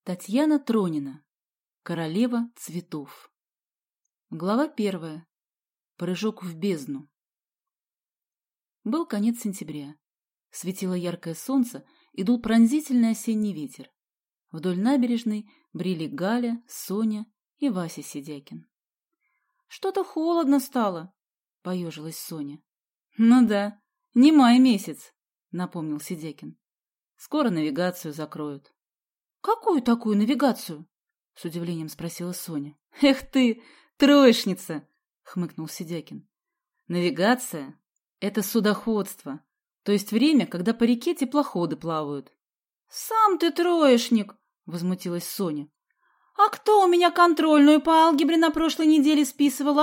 Татьяна Тронина. Королева цветов. Глава 1. Прыжок в бездну. Был конец сентября. Светило яркое солнце и дул пронзительный осенний ветер. Вдоль набережной брели Галя, Соня и Вася Сидякин. «Что-то холодно стало», — поежилась Соня. «Ну да, не май месяц», — напомнил Сидякин. «Скоро навигацию закроют». «Какую такую навигацию?» — с удивлением спросила Соня. «Эх ты, троечница!» — хмыкнул Сидякин. «Навигация — это судоходство, то есть время, когда по реке теплоходы плавают». «Сам ты троечник!» — возмутилась Соня. «А кто у меня контрольную по алгебре на прошлой неделе списывал, а?»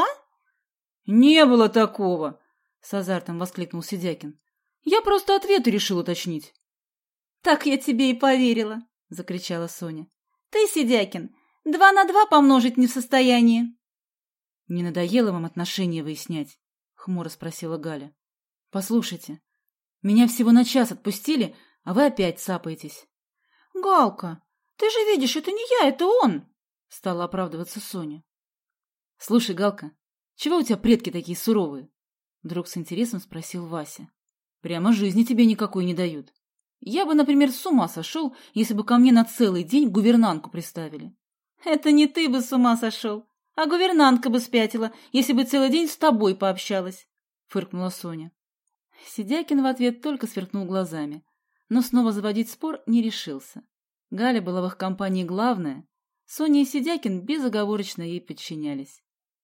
«Не было такого!» — с азартом воскликнул Сидякин. «Я просто ответы решил уточнить». «Так я тебе и поверила!» — закричала Соня. «Ты, Сидякин, 2 на 2 помножить не в состоянии». «Не надоело вам отношения выяснять?» — хмуро спросила Галя. «Послушайте, меня всего на час отпустили, а вы опять цапаетесь». «Галка, ты же видишь, это не я, это он!» — стала оправдываться Соня. «Слушай, Галка, чего у тебя предки такие суровые?» — вдруг с интересом спросил Вася. «Прямо жизни тебе никакой не дают. Я бы, например, с ума сошел, если бы ко мне на целый день гувернантку приставили». «Это не ты бы с ума сошел, а гувернантка бы спятила, если бы целый день с тобой пообщалась», — фыркнула Соня. Сидякин в ответ только сверкнул глазами, но снова заводить спор не решился. Галя была в их компании главная, Соня и Сидякин безоговорочно ей подчинялись.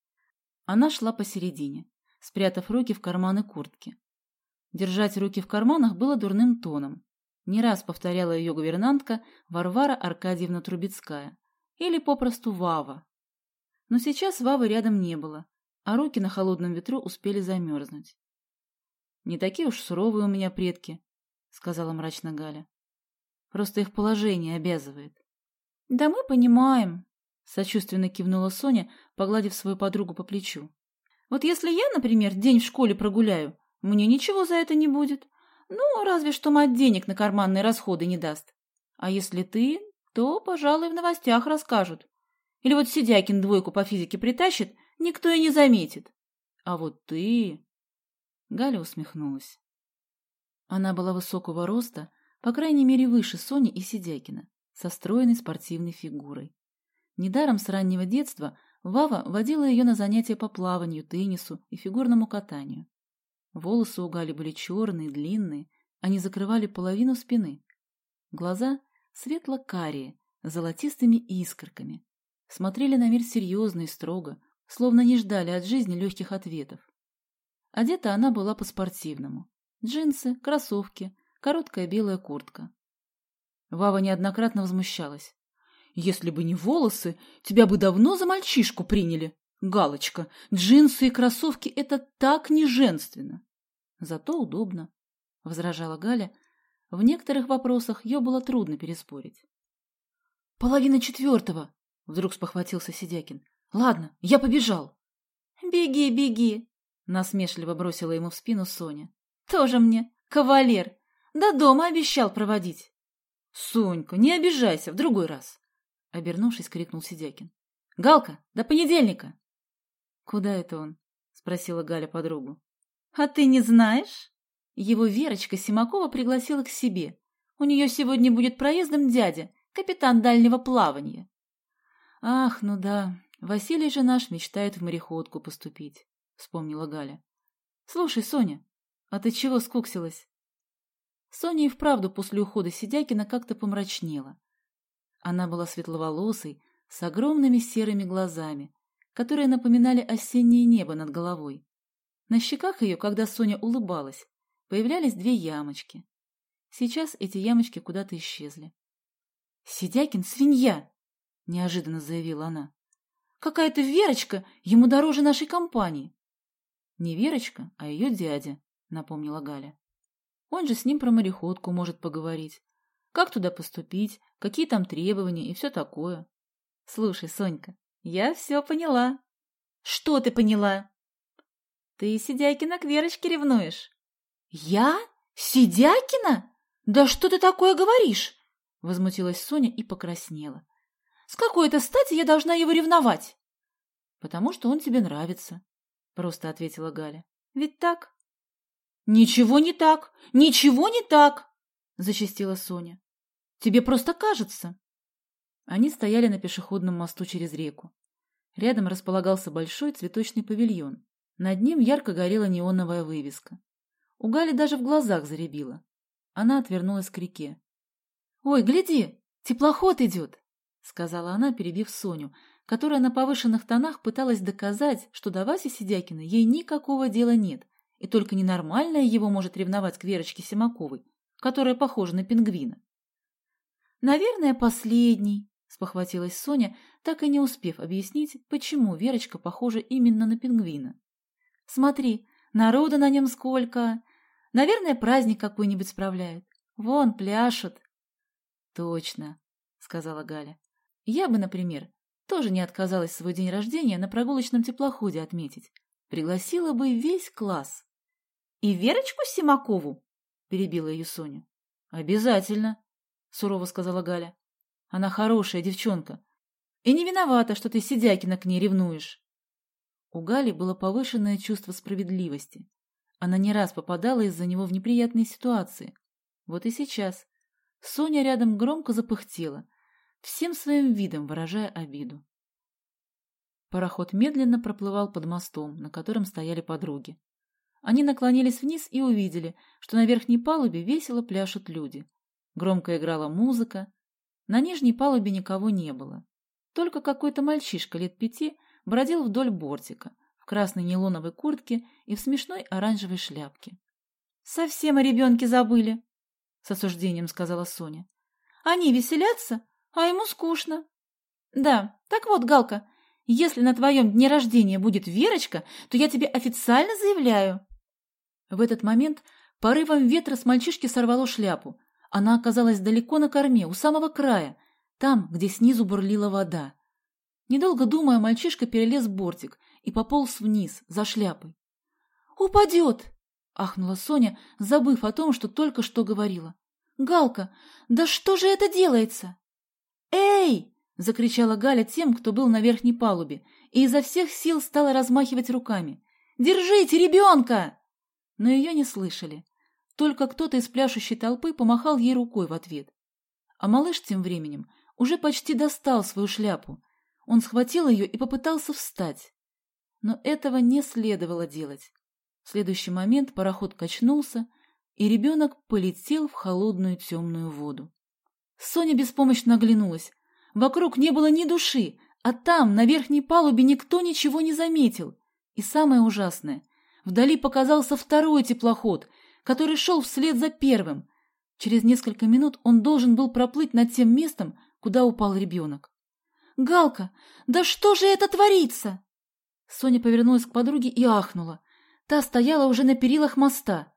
Она шла посередине, спрятав руки в карманы куртки. Держать руки в карманах было дурным тоном. Не раз повторяла ее гувернантка Варвара Аркадьевна Трубецкая или попросту Вава. Но сейчас Вавы рядом не было, а руки на холодном ветру успели замерзнуть. «Не такие уж суровые у меня предки», — сказала мрачно Галя. «Просто их положение обязывает». «Да мы понимаем», — сочувственно кивнула Соня, погладив свою подругу по плечу. «Вот если я, например, день в школе прогуляю, мне ничего за это не будет. Ну, разве что мать денег на карманные расходы не даст. А если ты, то, пожалуй, в новостях расскажут. Или вот Сидякин 2 по физике притащит, никто и не заметит. А вот ты...» Галя усмехнулась. Она была высокого роста, по крайней мере, выше Сони и Сидякина, со стройной спортивной фигурой. Недаром с раннего детства Вава водила ее на занятия по плаванию, теннису и фигурному катанию. Волосы у Гали были черные, длинные, они закрывали половину спины. Глаза светло-карие, с золотистыми искорками. Смотрели на мир серьезно и строго, словно не ждали от жизни легких ответов. Одета она была по-спортивному. Джинсы, кроссовки, короткая белая куртка. Вава неоднократно возмущалась. «Если бы не волосы, тебя бы давно за мальчишку приняли. Галочка, джинсы и кроссовки — это так не женственно». «Зато удобно», — возражала Галя. В некоторых вопросах ее было трудно переспорить. 3:30, — вдруг спохватился Сидякин. «Ладно, я побежал». «Беги, беги», — насмешливо бросила ему в спину Соня. «Тоже мне кавалер. До дома обещал проводить». «Сонька, не обижайся, в другой раз», — обернувшись, крикнул Сидякин. «Галка, до понедельника». «Куда это он?» — спросила Галя подругу. «А ты не знаешь?» Его Верочка Симакова пригласила к себе. У нее сегодня будет проездом дядя, капитан дальнего плавания. «Ах, ну да, Василий же наш мечтает в мореходку поступить», — вспомнила Галя. «Слушай, Соня, а ты чего скуксилась?» Соня и вправду после ухода Сидякина как-то помрачнела. Она была светловолосой, с огромными серыми глазами, которые напоминали осеннее небо над головой. На щеках ее, когда Соня улыбалась, появлялись 2 ямочки. Сейчас эти ямочки куда-то исчезли. «Сидякин — свинья!» — неожиданно заявила она. «Какая-то Верочка ему дороже нашей компании». «Не Верочка, а ее дядя», — напомнила Галя. «Он же с ним про мореходку может поговорить. Как туда поступить, какие там требования и все такое». «Слушай, Сонька, я все поняла». «Что ты поняла?» «Ты Сидякина к Верочке ревнуешь». «Я? Сидякина? Да что ты такое говоришь?» Возмутилась Соня и покраснела. С какой-то стати я должна его ревновать? Потому что он тебе нравится, просто ответила Галя. Ведь так? Ничего не так, ничего не так, зачастила Соня. Тебе просто кажется. Они стояли на пешеходном мосту через реку. Рядом располагался большой цветочный павильон. Над ним ярко горела неоновая вывеска. У Гали даже в глазах зарябило. Она отвернулась к реке. «Ой, гляди, теплоход идет!» — сказала она, перебив Соню, которая на повышенных тонах пыталась доказать, что до Васи Сидякина ей никакого дела нет, и только ненормальная его может ревновать к Верочке Симаковой, которая похожа на пингвина. «Наверное, последний», — спохватилась Соня, так и не успев объяснить, почему Верочка похожа именно на пингвина. «Смотри, народу на нем сколько! Наверное, праздник какой-нибудь справляют. Вон, пляшут». «Точно», — сказала Галя. «Я бы, например, тоже не отказалась свой день рождения на прогулочном теплоходе отметить. Пригласила бы весь класс». «И Верочку Симакову?» — перебила ее Соня. «Обязательно», — сурово сказала Галя. «Она хорошая девчонка. И не виновата, что ты, Сидякина, к ней ревнуешь». У Гали было повышенное чувство справедливости. Она не раз попадала из-за него в неприятные ситуации. Вот и сейчас Соня рядом громко запыхтела, всем своим видом выражая обиду. Пароход медленно проплывал под мостом, на котором стояли подруги. Они наклонились вниз и увидели, что на верхней палубе весело пляшут люди. Громко играла музыка. На нижней палубе никого не было. Только какой-то мальчишка лет 5 бродил вдоль бортика, в красной нейлоновой куртке и в смешной оранжевой шляпке. «Совсем о ребенке забыли», — с осуждением сказала Соня. «Они веселятся, а ему скучно». «Да, так вот, Галка, если на твоем дне рождения будет Верочка, то я тебе официально заявляю». В этот момент порывом ветра с мальчишки сорвало шляпу. Она оказалась далеко на корме, у самого края, там, где снизу бурлила вода. Недолго думая, мальчишка перелез бортик и пополз вниз, за шляпой. «Упадет!» — ахнула Соня, забыв о том, что только что говорила. «Галка, да что же это делается?» «Эй!» — закричала Галя тем, кто был на верхней палубе, и изо всех сил стала размахивать руками. «Держите ребенка!» Но ее не слышали. Только кто-то из пляшущей толпы помахал ей рукой в ответ. А малыш тем временем уже почти достал свою шляпу. Он схватил ее и попытался встать. Но этого не следовало делать. В следующий момент пароход качнулся, и ребенок полетел в холодную темную воду. Соня беспомощно оглянулась. Вокруг не было ни души, а там, на верхней палубе, никто ничего не заметил. И самое ужасное, вдали показался второй теплоход, который шел вслед за первым. Через несколько минут он должен был проплыть над тем местом, куда упал ребенок. «Галка, да что же это творится?» Соня повернулась к подруге и ахнула. Та стояла уже на перилах моста.